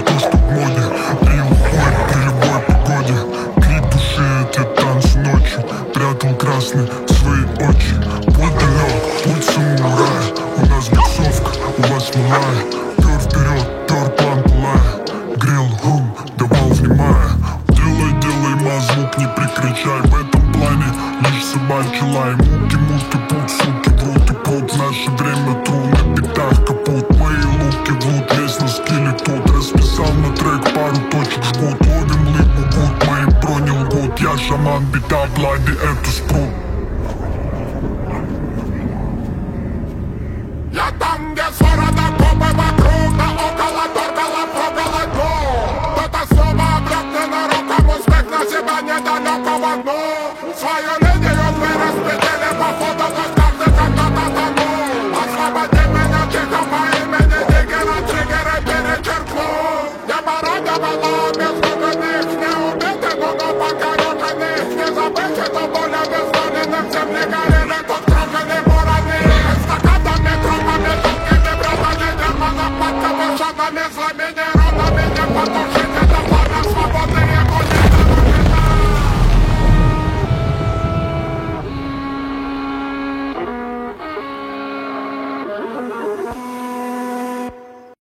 то, что в моде. Пил бой при любой погоде. Клип души, эти танцы ночью. Прятал красный свои очи. Путь далек, путь самурая. У нас боксовка, у вас малая. Пёр вперед, пёр план пылая. Грел гум, давал внимая. Делай, ма, звук не прекращай. В этом плане лишь собачий лай. Муки, путь, суки, врут и пот. В наше время тру на битах капут. Мои луки врут, весь на скилле тут. Расписал на трек, пару точек жгут. Ловим лыпу, гуд, мои брони лгут. Я шаман, бита, блади, это спрут. Я там, где стороны копы вокруг, да около торкала, пробила дно. Кто-то снова обрётный нароком, успех на себя недалекого дну. Свою линию мы распределили по фото, но каждый когда-то тонул. Освободи меня тихо по имени Диггера, триггеры перечеркну. Небо радовало безвыходных, не убиты, но покорёженных. Не забыть это более бездоленных, земли горели, тут трогали вороны. Эстакадами, тропами, тонкими братами, демонов под капюшонами, злыми нейронами, не потуши.